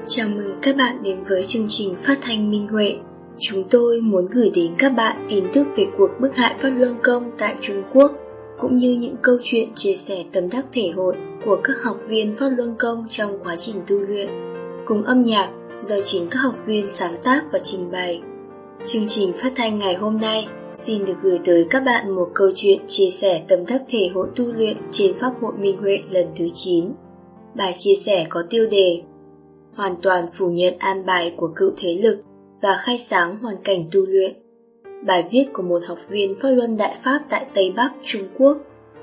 Chào mừng các bạn đến với chương trình phát thanh Minh Huệ. Chúng tôi muốn gửi đến các bạn tin tức về cuộc bức hại Pháp Luân Công tại Trung Quốc, cũng như những câu chuyện chia sẻ tâm đắc thể hội của các học viên Pháp Luân Công trong quá trình tu luyện, cùng âm nhạc do chính các học viên sáng tác và trình bày. Chương trình phát thanh ngày hôm nay xin được gửi tới các bạn một câu chuyện chia sẻ tâm đắc thể hội tu luyện trên Pháp hội Minh Huệ lần thứ 9. Bài chia sẻ có tiêu đề hoàn toàn phủ nhận an bài của cựu thế lực và khai sáng hoàn cảnh tu luyện. Bài viết của một học viên Pháp Luân Đại Pháp tại Tây Bắc, Trung Quốc.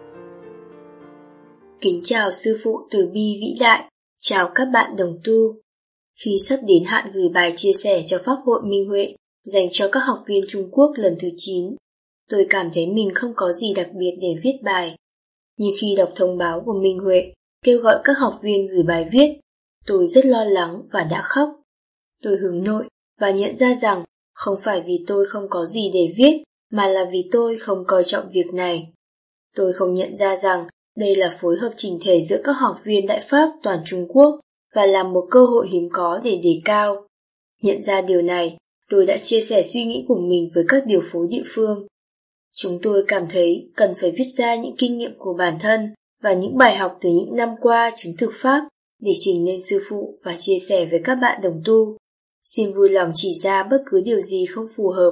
Kính chào sư phụ từ bi vĩ đại, chào các bạn đồng tu. Khi sắp đến hạn gửi bài chia sẻ cho Pháp hội Minh Huệ dành cho các học viên Trung Quốc lần thứ 9, tôi cảm thấy mình không có gì đặc biệt để viết bài. Nhưng khi đọc thông báo của Minh Huệ kêu gọi các học viên gửi bài viết, tôi rất lo lắng và đã khóc. Tôi hướng nội và nhận ra rằng không phải vì tôi không có gì để viết, mà là vì tôi không coi trọng việc này. Tôi không nhận ra rằng đây là phối hợp chỉnh thể giữa các học viên Đại Pháp toàn Trung Quốc và là một cơ hội hiếm có để đề cao. Nhận ra điều này, tôi đã chia sẻ suy nghĩ của mình với các điều phối địa phương. Chúng tôi cảm thấy cần phải viết ra những kinh nghiệm của bản thân và những bài học từ những năm qua chứng thực Pháp để trình lên sư phụ và chia sẻ với các bạn đồng tu. Xin vui lòng chỉ ra bất cứ điều gì không phù hợp.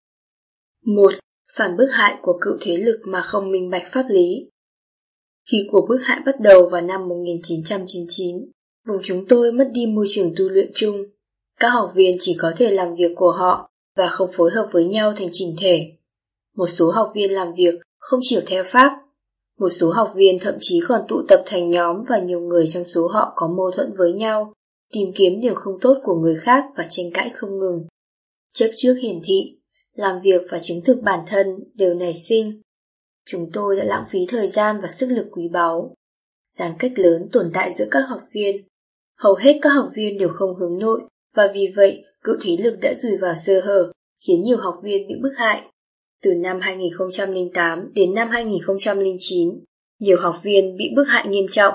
1. Phản bức hại của cựu thế lực mà không minh bạch pháp lý. Khi cuộc bức hại bắt đầu vào năm 1999, vùng chúng tôi mất đi môi trường tu luyện chung. Các học viên chỉ có thể làm việc của họ và không phối hợp với nhau thành chỉnh thể. Một số học viên làm việc không chiều theo pháp. Một số học viên thậm chí còn tụ tập thành nhóm và nhiều người trong số họ có mâu thuẫn với nhau, tìm kiếm điều không tốt của người khác và tranh cãi không ngừng. Chấp trước hiển thị, làm việc và chứng thực bản thân đều nảy sinh. Chúng tôi đã lãng phí thời gian và sức lực quý báu. Giãn cách lớn tồn tại giữa các học viên. Hầu hết các học viên đều không hướng nội và vì vậy cựu thế lực đã dùi vào sơ hở, khiến nhiều học viên bị bức hại. Từ năm 2008 đến năm 2009, nhiều học viên bị bức hại nghiêm trọng.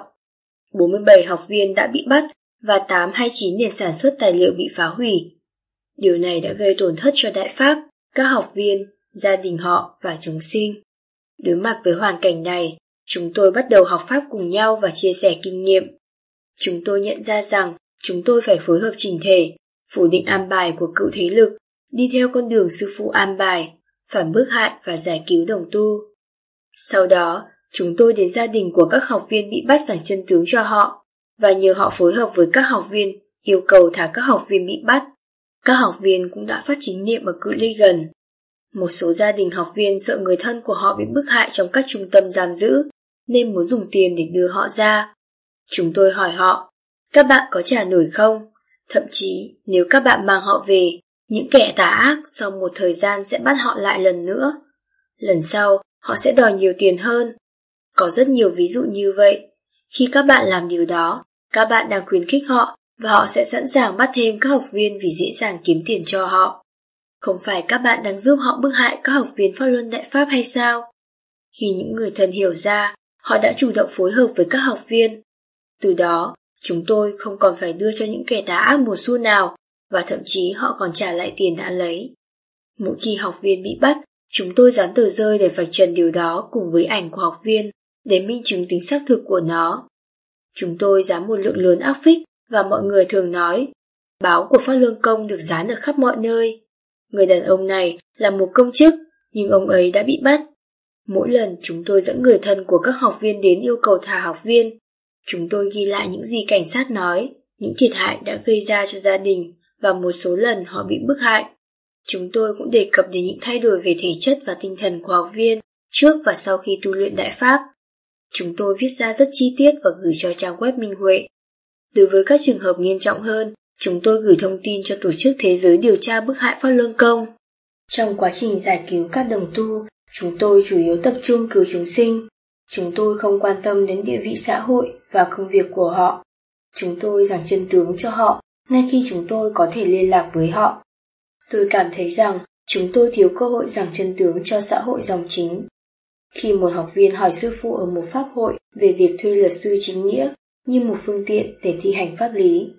47 học viên đã bị bắt và 8 hay 9 điểm sản xuất tài liệu bị phá hủy. Điều này đã gây tổn thất cho Đại Pháp, các học viên, gia đình họ và chúng sinh. Đối mặt với hoàn cảnh này, chúng tôi bắt đầu học Pháp cùng nhau và chia sẻ kinh nghiệm. Chúng tôi nhận ra rằng chúng tôi phải phối hợp chỉnh thể, phủ định an bài của cựu thế lực, đi theo con đường sư phụ an bài, phản bức hại và giải cứu đồng tu. Sau đó, chúng tôi đến gia đình của các học viên bị bắt giảng chân tướng cho họ và nhờ họ phối hợp với các học viên yêu cầu thả các học viên bị bắt. Các học viên cũng đã phát chính niệm ở cự ly gần. Một số gia đình học viên sợ người thân của họ bị bức hại trong các trung tâm giam giữ nên muốn dùng tiền để đưa họ ra. Chúng tôi hỏi họ, các bạn có trả nổi không? Thậm chí nếu các bạn mang họ về, những kẻ tà ác sau một thời gian sẽ bắt họ lại lần nữa. Lần sau, họ sẽ đòi nhiều tiền hơn. Có rất nhiều ví dụ như vậy. Khi các bạn làm điều đó, các bạn đang khuyến khích họ và họ sẽ sẵn sàng bắt thêm các học viên vì dễ dàng kiếm tiền cho họ. Không phải các bạn đang giúp họ bức hại các học viên Pháp Luân Đại Pháp hay sao? Khi những người thân hiểu ra, họ đã chủ động phối hợp với các học viên. Từ đó, chúng tôi không còn phải đưa cho những kẻ tà ác một xu nào, và thậm chí họ còn trả lại tiền đã lấy. Mỗi khi học viên bị bắt, chúng tôi dán tờ rơi để vạch trần điều đó cùng với ảnh của học viên để minh chứng tính xác thực của nó. Chúng tôi dán một lượng lớn áp phích và mọi người thường nói, báo của Pháp Luân Công được dán ở khắp mọi nơi. Người đàn ông này là một công chức, nhưng ông ấy đã bị bắt. Mỗi lần chúng tôi dẫn người thân của các học viên đến yêu cầu thả học viên, chúng tôi ghi lại những gì cảnh sát nói, những thiệt hại đã gây ra cho gia đình và một số lần họ bị bức hại. Chúng tôi cũng đề cập đến những thay đổi về thể chất và tinh thần của học viên trước và sau khi tu luyện Đại Pháp. Chúng tôi viết ra rất chi tiết và gửi cho trang web Minh Huệ. Đối với các trường hợp nghiêm trọng hơn, chúng tôi gửi thông tin cho Tổ chức Thế giới điều tra bức hại Pháp Luân Công. Trong quá trình giải cứu các đồng tu, chúng tôi chủ yếu tập trung cứu chúng sinh. Chúng tôi không quan tâm đến địa vị xã hội và công việc của họ. Chúng tôi giảng chân tướng cho họ ngay khi chúng tôi có thể liên lạc với họ. Tôi cảm thấy rằng chúng tôi thiếu cơ hội giảng chân tướng cho xã hội dòng chính. Khi một học viên hỏi sư phụ ở một pháp hội về việc thuê luật sư chính nghĩa như một phương tiện để thi hành pháp lý,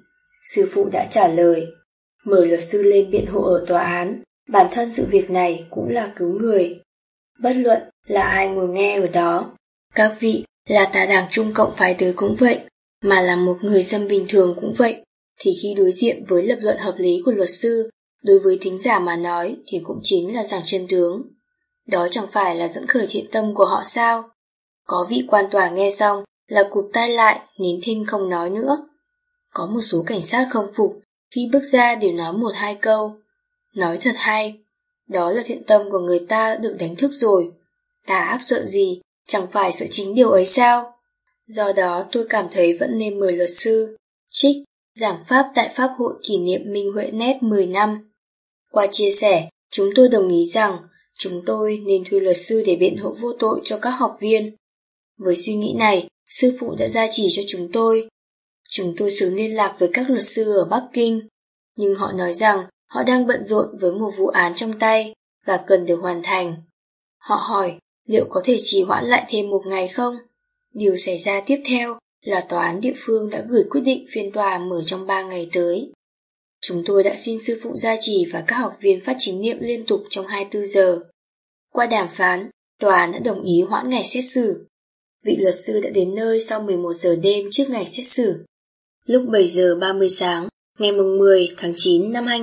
Sư phụ đã trả lời. Mời luật sư lên biện hộ ở tòa án, bản thân sự việc này cũng là cứu người. Bất luận là ai ngồi nghe ở đó, các vị là tà đảng Trung Cộng phái tới cũng vậy, mà là một người dân bình thường cũng vậy, thì khi đối diện với lập luận hợp lý của luật sư, đối với thính giả mà nói thì cũng chính là giảng chân tướng. Đó chẳng phải là dẫn khởi thiện tâm của họ sao? Có vị quan tòa nghe xong là cụp tai lại, nín thinh không nói nữa. Có một số cảnh sát không phục, khi bước ra đều nói 1-2 câu. Nói thật hay, đó là thiện tâm của người ta được đánh thức rồi. Tà ác sợ gì, chẳng phải sợ chính điều ấy sao? Do đó tôi cảm thấy vẫn nên mời luật sư trích giảng pháp tại Pháp hội kỷ niệm Minh Huệ Net 10 năm. Qua chia sẻ, chúng tôi đồng ý rằng chúng tôi nên thuê luật sư để biện hộ vô tội cho các học viên. Với suy nghĩ này, sư phụ đã gia trì cho chúng tôi. Chúng tôi sớm liên lạc với các luật sư ở Bắc Kinh, nhưng họ nói rằng họ đang bận rộn với một vụ án trong tay và cần được hoàn thành. Họ hỏi liệu có thể trì hoãn lại thêm 1 ngày không? Điều xảy ra tiếp theo là tòa án địa phương đã gửi quyết định phiên tòa mở trong 3 ngày tới. Chúng tôi đã xin sư phụ gia trì và các học viên phát chính niệm liên tục trong 24 giờ. Qua đàm phán, tòa án đã đồng ý hoãn ngày xét xử. Vị luật sư đã đến nơi sau 11 giờ đêm trước ngày xét xử. Lúc 7 giờ 30 sáng, ngày 10 tháng 9 năm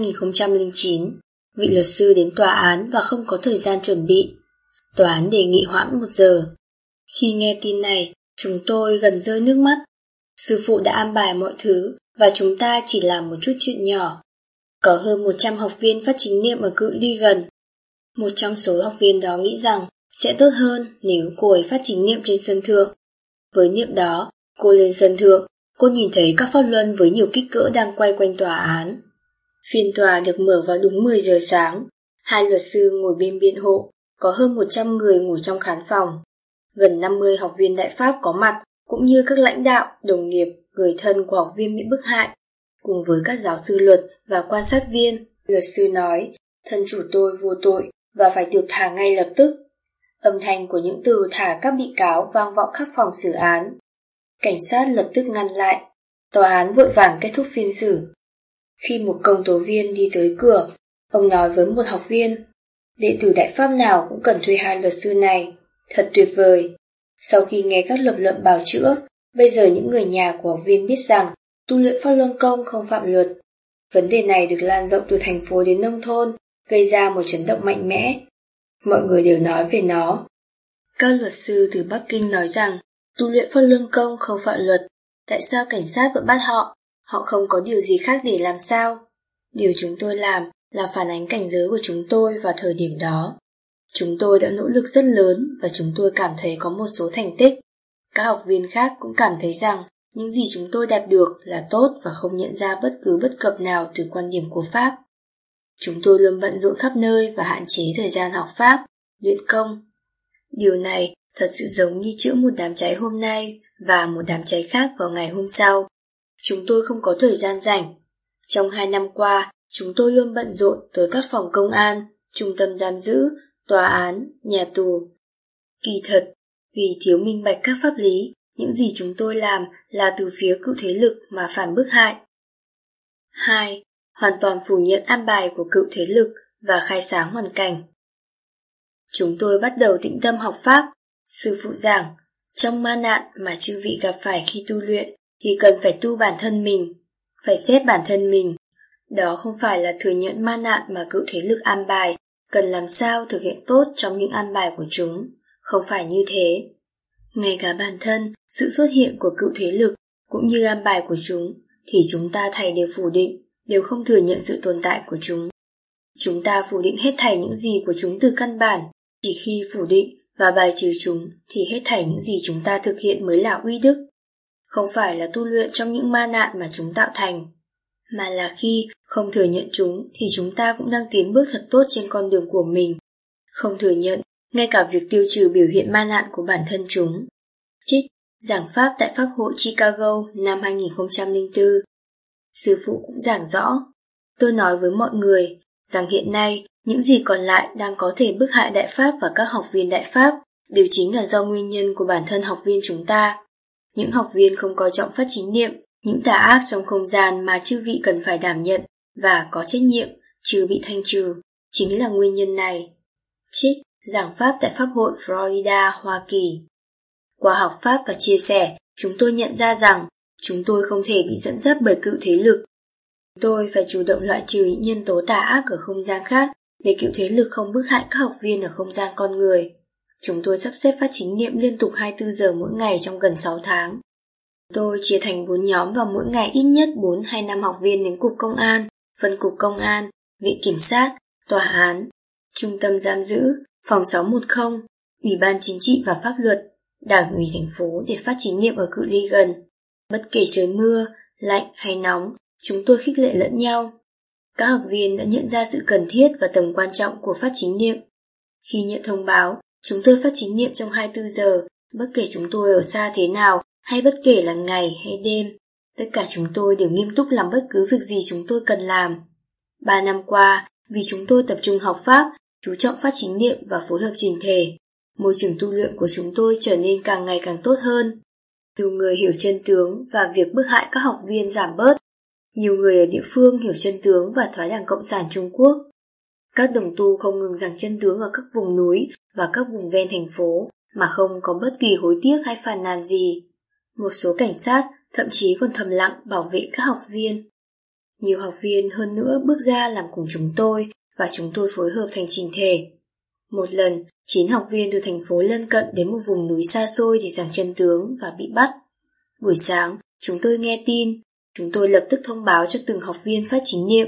2009, vị luật sư đến tòa án và không có thời gian chuẩn bị. Tòa án đề nghị hoãn 1 giờ. Khi nghe tin này, chúng tôi gần rơi nước mắt. Sư phụ đã an bài mọi thứ và chúng ta chỉ làm một chút chuyện nhỏ. Có hơn 100 học viên phát chính niệm ở cự ly gần. Một trong số học viên đó nghĩ rằng sẽ tốt hơn nếu cô ấy phát chính niệm trên sân thượng. Với niệm đó, cô lên sân thượng, cô nhìn thấy các pháp luân với nhiều kích cỡ đang quay quanh tòa án. Phiên tòa được mở vào đúng 10 giờ sáng. 2 luật sư ngồi bên biện hộ, có hơn 100 người ngồi trong khán phòng. Gần 50 học viên Đại Pháp có mặt, cũng như các lãnh đạo, đồng nghiệp, người thân của học viên bị bức hại, cùng với các giáo sư luật và quan sát viên. Luật sư nói, thân chủ tôi vô tội và phải được thả ngay lập tức. Âm thanh của những từ thả các bị cáo vang vọng khắp phòng xử án. Cảnh sát lập tức ngăn lại. Tòa án vội vàng kết thúc phiên xử. Khi một công tố viên đi tới cửa, ông nói với một học viên, đệ tử Đại Pháp nào cũng cần thuê 2 luật sư này. Thật tuyệt vời. Sau khi nghe các lập luận bào chữa, bây giờ những người nhà của học viên biết rằng tu luyện Pháp Luân Công không phạm luật. Vấn đề này được lan rộng từ thành phố đến nông thôn, gây ra một chấn động mạnh mẽ. Mọi người đều nói về nó. Các luật sư từ Bắc Kinh nói rằng tu luyện Pháp Luân Công không phạm luật. Tại sao cảnh sát vẫn bắt họ? Họ không có điều gì khác để làm sao? Điều chúng tôi làm là phản ánh cảnh giới của chúng tôi vào thời điểm đó. Chúng tôi đã nỗ lực rất lớn và chúng tôi cảm thấy có một số thành tích. Các học viên khác cũng cảm thấy rằng những gì chúng tôi đạt được là tốt và không nhận ra bất cứ bất cập nào từ quan điểm của Pháp. Chúng tôi luôn bận rộn khắp nơi và hạn chế thời gian học Pháp, luyện công. Điều này thật sự giống như chữa một đám cháy hôm nay và một đám cháy khác vào ngày hôm sau. Chúng tôi không có thời gian rảnh. Trong 2 năm qua, chúng tôi luôn bận rộn tới các phòng công an, trung tâm giam giữ, tòa án, nhà tù. Kỳ thật, vì thiếu minh bạch các pháp lý, những gì chúng tôi làm là từ phía cựu thế lực mà phản bức hại. 2. Hoàn toàn phủ nhận an bài của cựu thế lực và khai sáng hoàn cảnh. Chúng tôi bắt đầu tĩnh tâm học Pháp. Sư phụ giảng, trong ma nạn mà chư vị gặp phải khi tu luyện thì cần phải tu bản thân mình, phải xét bản thân mình. Đó không phải là thừa nhận ma nạn mà cựu thế lực an bài, cần làm sao thực hiện tốt trong những an bài của chúng. Không phải như thế. Ngay cả bản thân, sự xuất hiện của cựu thế lực cũng như an bài của chúng thì chúng ta thảy đều phủ định, đều không thừa nhận sự tồn tại của chúng. Chúng ta phủ định hết thảy những gì của chúng từ căn bản. Chỉ khi phủ định và bài trừ chúng thì hết thảy những gì chúng ta thực hiện mới là uy đức. Không phải là tu luyện trong những ma nạn mà chúng tạo thành, mà là khi không thừa nhận chúng thì chúng ta cũng đang tiến bước thật tốt trên con đường của mình. Không thừa nhận ngay cả việc tiêu trừ biểu hiện ma nạn của bản thân chúng. Trích giảng pháp tại Pháp hội Chicago năm 2004. Sư phụ cũng giảng rõ. Tôi nói với mọi người rằng hiện nay những gì còn lại đang có thể bức hại Đại Pháp và các học viên Đại Pháp đều chính là do nguyên nhân của bản thân học viên chúng ta. Những học viên không coi trọng phát chính niệm Những tà ác trong không gian mà chư vị cần phải đảm nhận và có trách nhiệm chưa bị thanh trừ, chính là nguyên nhân này. Trích giảng pháp tại Pháp hội Florida, Hoa Kỳ. Qua học pháp và chia sẻ, chúng tôi nhận ra rằng chúng tôi không thể bị dẫn dắt bởi cựu thế lực. Chúng tôi phải chủ động loại trừ những nhân tố tà ác ở không gian khác để cựu thế lực không bức hại các học viên ở không gian con người. Chúng tôi sắp xếp phát chính niệm liên tục 24 giờ mỗi ngày trong gần 6 tháng. Chúng tôi chia thành 4 nhóm và mỗi ngày ít nhất 4 hay 5 học viên đến cục công an, phân cục công an, viện kiểm sát, tòa án, trung tâm giam giữ, phòng 610, Ủy ban Chính trị và Pháp luật, Đảng ủy thành phố để phát chính niệm ở cự ly gần. Bất kể trời mưa, lạnh hay nóng, chúng tôi khích lệ lẫn nhau. Các học viên đã nhận ra sự cần thiết và tầm quan trọng của phát chính niệm. Khi nhận thông báo, chúng tôi phát chính niệm trong 24 giờ, bất kể chúng tôi ở xa thế nào hay bất kể là ngày hay đêm. Tất cả chúng tôi đều nghiêm túc làm bất cứ việc gì chúng tôi cần làm. 3 năm qua, vì chúng tôi tập trung học pháp, chú trọng phát chính niệm và phối hợp chỉnh thể, môi trường tu luyện của chúng tôi trở nên càng ngày càng tốt hơn. Nhiều người hiểu chân tướng và việc bức hại các học viên giảm bớt. Nhiều người ở địa phương hiểu chân tướng và thoái đảng Cộng sản Trung Quốc. Các đồng tu không ngừng giảng chân tướng ở các vùng núi và các vùng ven thành phố mà không có bất kỳ hối tiếc hay phàn nàn gì. Một số cảnh sát thậm chí còn thầm lặng bảo vệ các học viên. Nhiều học viên hơn nữa bước ra làm cùng chúng tôi và chúng tôi phối hợp thành chỉnh thể. Một lần, 9 học viên từ thành phố lân cận đến một vùng núi xa xôi để giảng chân tướng và bị bắt. Buổi sáng, chúng tôi nghe tin. Chúng tôi lập tức thông báo cho từng học viên phát chính niệm.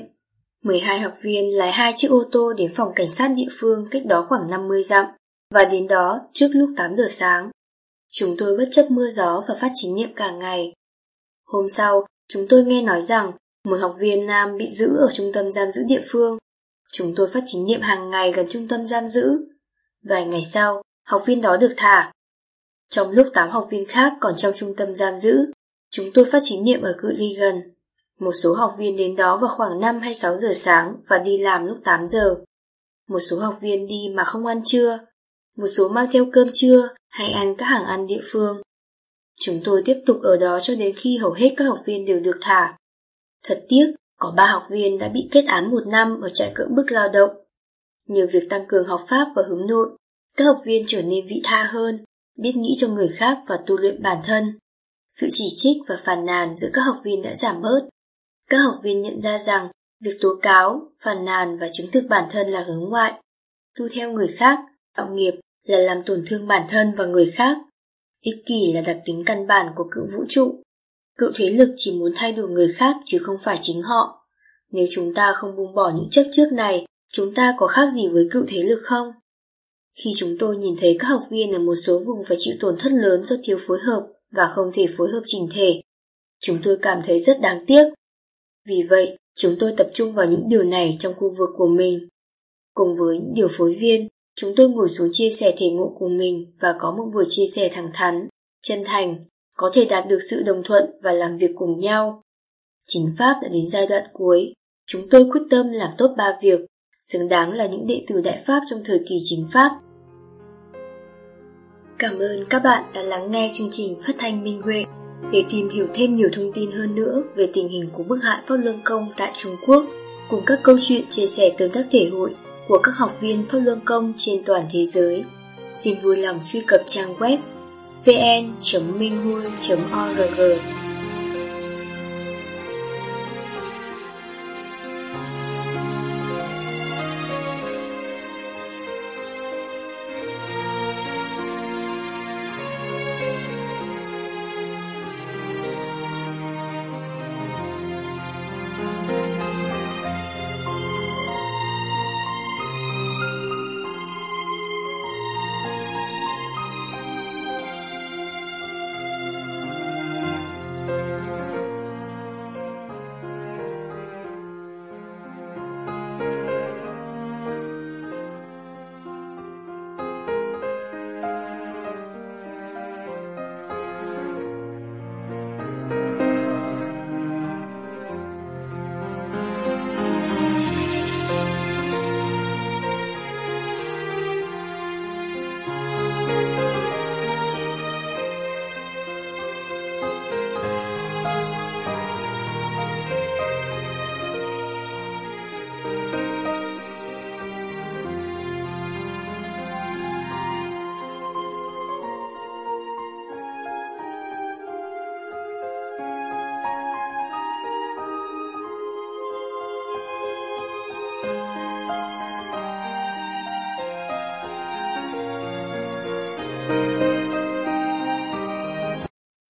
12 học viên lái 2 chiếc ô tô đến phòng cảnh sát địa phương cách đó khoảng 50 dặm và đến đó trước lúc 8 giờ sáng. Chúng tôi bất chấp mưa gió và phát chính niệm cả ngày. Hôm sau, chúng tôi nghe nói rằng một học viên nam bị giữ ở trung tâm giam giữ địa phương. Chúng tôi phát chính niệm hàng ngày gần trung tâm giam giữ. Vài ngày sau, học viên đó được thả. Trong lúc 8 học viên khác còn trong trung tâm giam giữ, chúng tôi phát chính niệm ở cự ly gần. Một số học viên đến đó vào khoảng 5 hay 6 giờ sáng và đi làm lúc 8 giờ. Một số học viên đi mà không ăn trưa. Một số mang theo cơm trưa hay ăn các hàng ăn địa phương. Chúng tôi tiếp tục ở đó cho đến khi hầu hết các học viên đều được thả. Thật tiếc, có 3 học viên đã bị kết án 1 năm ở trại cưỡng bức lao động. Nhờ việc tăng cường học pháp và hướng nội, các học viên trở nên vị tha hơn, biết nghĩ cho người khác và tu luyện bản thân. Sự chỉ trích và phàn nàn giữa các học viên đã giảm bớt. Các học viên nhận ra rằng việc tố cáo, phàn nàn và chứng thực bản thân là hướng ngoại. Tu theo người khác, tạo nghiệp là làm tổn thương bản thân và người khác. Ích kỷ là đặc tính căn bản của cựu vũ trụ. Cựu thế lực chỉ muốn thay đổi người khác chứ không phải chính họ. Nếu chúng ta không buông bỏ những chấp trước này, chúng ta có khác gì với cựu thế lực không? Khi chúng tôi nhìn thấy các học viên ở một số vùng phải chịu tổn thất lớn do thiếu phối hợp và không thể phối hợp chỉnh thể, chúng tôi cảm thấy rất đáng tiếc. Vì vậy, chúng tôi tập trung vào những điều này trong khu vực của mình. Cùng với những điều phối viên, chúng tôi ngồi xuống chia sẻ thể ngộ của mình và có một buổi chia sẻ thẳng thắn, chân thành, có thể đạt được sự đồng thuận và làm việc cùng nhau. Chính Pháp đã đến giai đoạn cuối. Chúng tôi quyết tâm làm tốt 3 việc, xứng đáng là những đệ tử Đại Pháp trong thời kỳ chính Pháp. Cảm ơn các bạn đã lắng nghe chương trình phát thanh Minh Huệ. Để tìm hiểu thêm nhiều thông tin hơn nữa về tình hình của bức hại Pháp Luân Công tại Trung Quốc, cùng các câu chuyện chia sẻ tóm tắt thể hội của các học viên Pháp Luân Công trên toàn thế giới, xin vui lòng truy cập trang web vn.minhui.org.